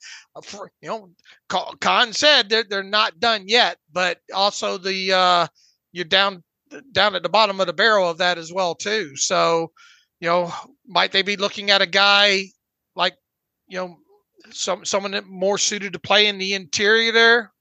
Khan said they're not done yet, but also you're down at the bottom of the barrel of that as well too. So, might they be looking at a guy like, someone that more suited to play in the interior there,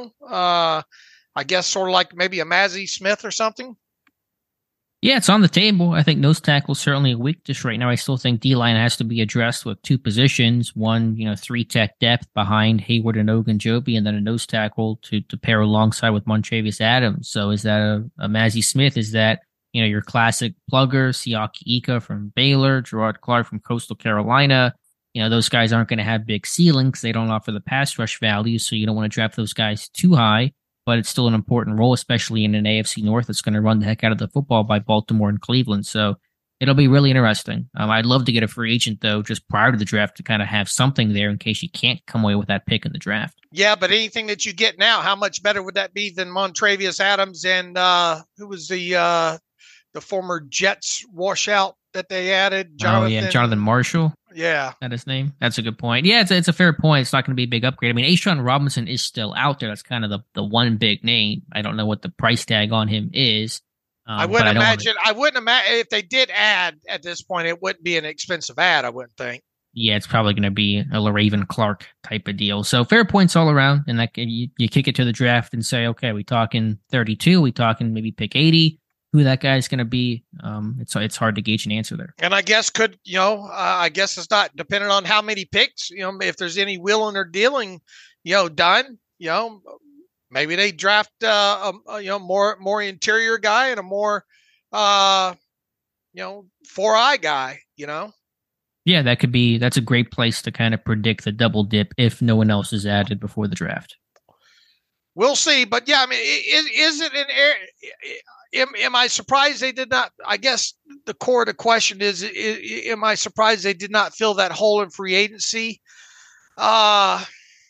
I guess sort of like maybe a Mazi Smith or something. Yeah, it's on the table. I think nose tackle is certainly a weakness right now. I still think D-line has to be addressed with two positions. One, 3-tech depth behind Hayward and Ogunjobi, and then a nose tackle to pair alongside with Montravius Adams. So is that a Mazi Smith? Is that, your classic plugger, Siaki Ika from Baylor, Gerard Clark from Coastal Carolina? Those guys aren't going to have big ceilings. They don't offer the pass rush value, so you don't want to draft those guys too high. But it's still an important role, especially in an AFC North that's going to run the heck out of the football by Baltimore and Cleveland. So it'll be really interesting. I'd love to get a free agent, though, just prior to the draft to kind of have something there in case you can't come away with that pick in the draft. Yeah, but anything that you get now, how much better would that be than Montravius Adams and who was the former Jets washout that they added? Jonathan Marshall. Yeah. Is that his name? That's a good point. Yeah, it's a fair point. It's not going to be a big upgrade. I mean, A'Shawn Robinson is still out there. That's kind of the one big name. I don't know what the price tag on him is. I wouldn't imagine if they did add at this point, it wouldn't be an expensive ad, I wouldn't think. Yeah, it's probably going to be a LaRaven Clark type of deal. So fair points all around. And that you kick it to the draft and say, okay, we talking 32, we talking maybe pick 80. Who that guy is going to be, it's hard to gauge an answer there. And I guess I guess it's not dependent on how many picks, if there's any willing or dealing, done, maybe they draft, more interior guy and a more, 4-eye guy, Yeah, that's a great place to kind of predict the double dip if no one else is added before the draft. We'll see. But yeah, I mean, is it an area? Am I surprised they did not? I guess the core of the question is, am I surprised they did not fill that hole in free agency? Yeah,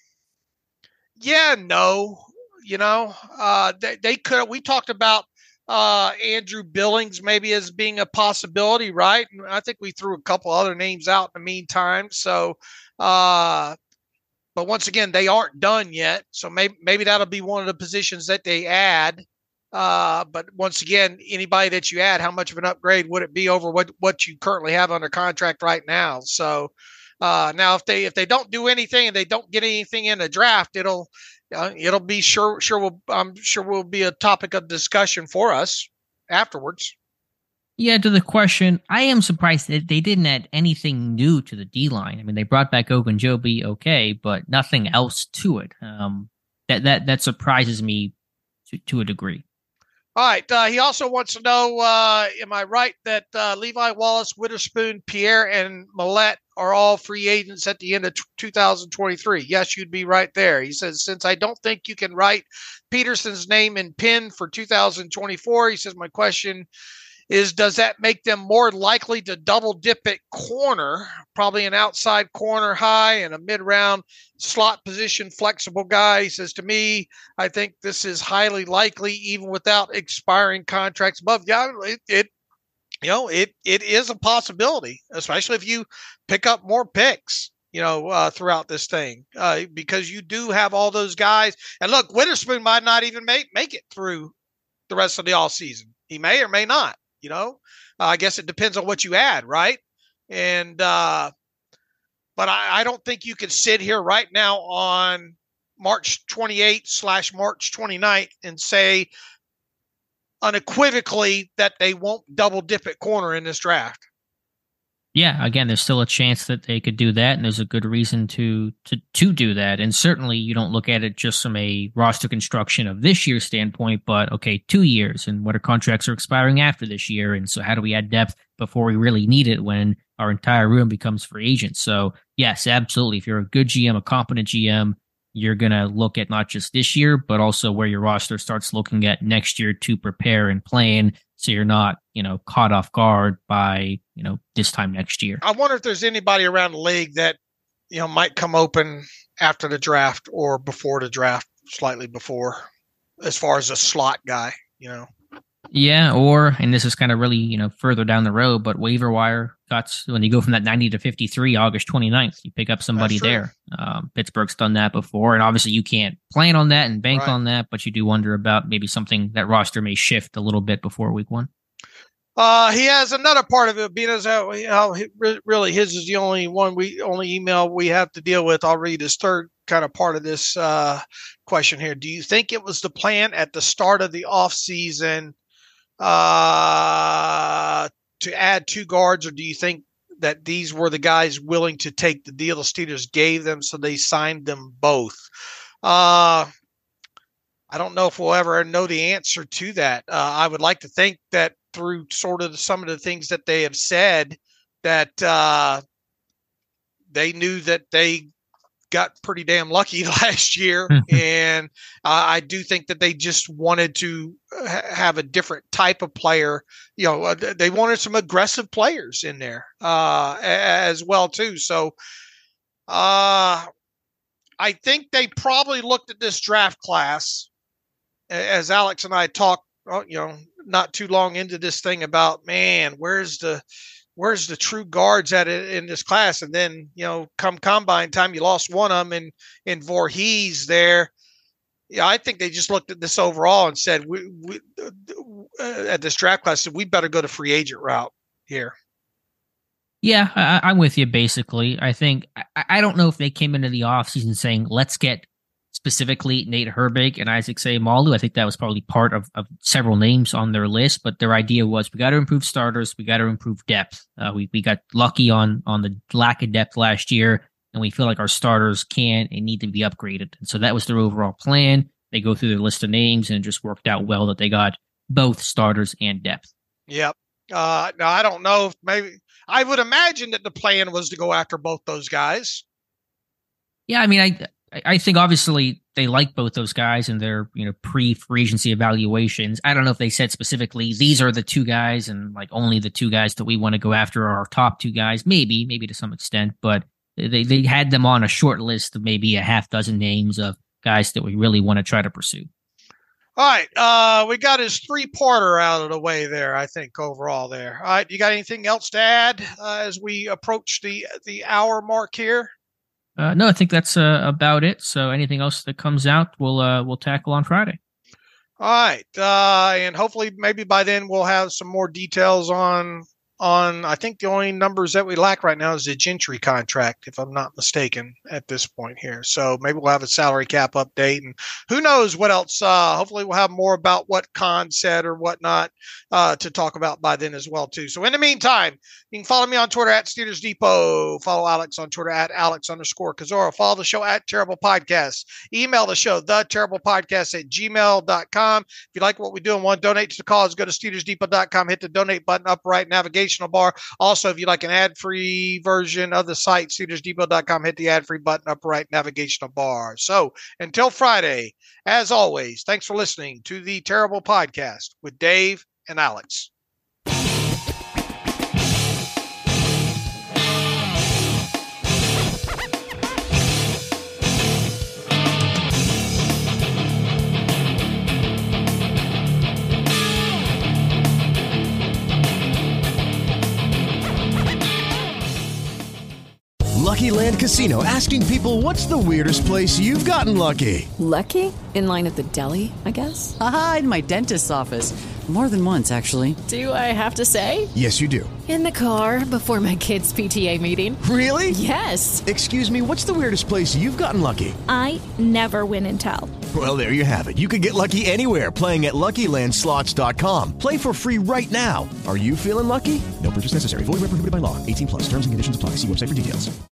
no. They could. We talked about Andrew Billings maybe as being a possibility, right? And I think we threw a couple other names out in the meantime. So, but once again, they aren't done yet. So maybe that'll be one of the positions that they add. But once again, anybody that you add, how much of an upgrade would it be over what you currently have under contract right now? So now if they don't do anything and they don't get anything in the draft, it'll be I'm sure will be a topic of discussion for us afterwards. Yeah, to the question, I am surprised that they didn't add anything new to the D-line. I mean, they brought back Ogunjobi, okay, but nothing else to it. That surprises me to a degree. All right. He also wants to know, am I right that Levi Wallace, Witherspoon, Pierre, and Millette are all free agents at the end of 2023? Yes, you'd be right there. He says, since I don't think you can write Peterson's name in pen for 2024, he says, my question is, does that make them more likely to double dip at corner, probably an outside corner high and a mid-round slot position flexible guy? He says, to me, I think this is highly likely even without expiring contracts above. Yeah, it is a possibility, especially if you pick up more picks, throughout this thing, because you do have all those guys. And look, Witherspoon might not even make it through the rest of the all season. He may or may not. I guess it depends on what you add, right? And but I don't think you can sit here right now on March 28/March 29th and say unequivocally that they won't double dip at corner in this draft. Yeah, again, there's still a chance that they could do that, and there's a good reason to do that. And certainly, you don't look at it just from a roster construction of this year's standpoint, but okay, 2 years, and what our contracts are expiring after this year, and so how do we add depth before we really need it when our entire room becomes free agents? So yes, absolutely. If you're a good GM, a competent GM, you're gonna look at not just this year, but also where your roster starts looking at next year to prepare and plan, so you're not, caught off guard by, this time next year. I wonder if there's anybody around the league that, might come open after the draft or before the draft, slightly before, as far as a slot guy, Yeah, and this is kind of really, further down the road, but waiver wire cuts, when you go from that 90 to 53, August 29th, you pick up somebody there. Pittsburgh's done that before, and obviously you can't plan on that and bank on that, but you do wonder about maybe something that roster may shift a little bit before week one. He has another part of it, being as how really his is the only email we have to deal with. I'll read his third kind of part of this question here. Do you think it was the plan at the start of the offseason to add 2 guards, or do you think that these were the guys willing to take the deal the Steelers gave them, so they signed them both? I don't know if we'll ever know the answer to that. I would like to think that through sort of some of the things that they have said, that they knew that they got pretty damn lucky last year. And I do think that they just wanted to have a different type of player. They wanted some aggressive players in there as well too. So I think they probably looked at this draft class, as Alex and I talked, not too long into this thing, about, man, where's the true guards at it in this class? And then, come combine time, you lost one of them in Voorhees there. Yeah, I think they just looked at this overall and said, we at this draft class, we better go to free agent route here. Yeah, I'm with you, basically. I think, I don't know if they came into the offseason saying, let's get specifically Nate Herbig and Isaac Seumalo. I think that was probably part of several names on their list, but their idea was, we got to improve starters, we got to improve depth. We got lucky on the lack of depth last year, and we feel like our starters can and need to be upgraded. And so that was their overall plan. They go through their list of names, and it just worked out well that they got both starters and depth. Yep. Now, I don't know if maybe, I would imagine that the plan was to go after both those guys. Yeah, I mean, I think obviously they like both those guys in their, pre-free agency evaluations. I don't know if they said specifically, these are the 2 guys, and like only the 2 guys that we want to go after are our top 2 guys. Maybe to some extent, but they had them on a short list of maybe a half dozen names of guys that we really want to try to pursue. All right. We got his 3-parter out of the way there, I think, overall there. All right. You got anything else to add as we approach the hour mark here? No, I think that's about it. So anything else that comes out, we'll tackle on Friday. All right. And hopefully maybe by then we'll have some more details on, I think the only numbers that we lack right now is the Gentry contract, if I'm not mistaken, at this point here. So maybe we'll have a salary cap update, and who knows what else. Hopefully we'll have more about what Khan said or whatnot to talk about by then as well, too. So in the meantime, you can follow me on Twitter at Steelers Depot. Follow Alex on Twitter at Alex_Kozora. Follow the show at Terrible Podcast. Email the show, theterriblepodcast@gmail.com. If you like what we do and want to donate to the cause, go to SteelersDepot.com, hit the donate button, up right navigational bar. Also, if you like an ad-free version of the site, SteelersDepot.com, hit the ad-free button, up right navigational bar. So until Friday, as always, thanks for listening to the Terrible Podcast with Dave and Alex. Lucky Land Casino, asking people, what's the weirdest place you've gotten lucky? Lucky? In line at the deli, I guess? Aha, in my dentist's office. More than once, actually. Do I have to say? Yes, you do. In the car before my kids' PTA meeting. Really? Yes. Excuse me, what's the weirdest place you've gotten lucky? I never win and tell. Well, there you have it. You can get lucky anywhere, playing at LuckyLandSlots.com. Play for free right now. Are you feeling lucky? No purchase necessary. Void where prohibited by law. 18 plus. Terms and conditions apply. See website for details.